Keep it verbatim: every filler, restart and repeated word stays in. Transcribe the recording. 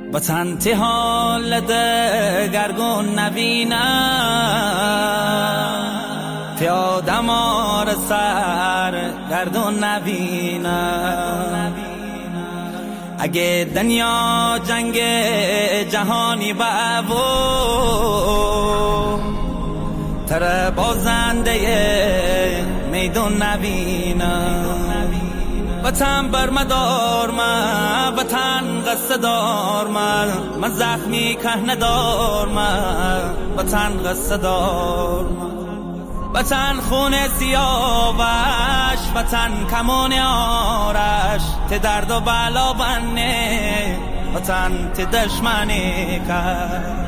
وطن تی حال دگرگون نبینم تی آدم آر سر گردون نبینم اگه دنیا جنگ جهانی باو تر بازنده میدون نبینم وطن بر مدار من وطن قصه دار من من زخمی که ندار من وطن قصه دار من وطن خون سیاوش وطن کمان آرش تی درد و بلا بنه وطن تی دشمنی کرد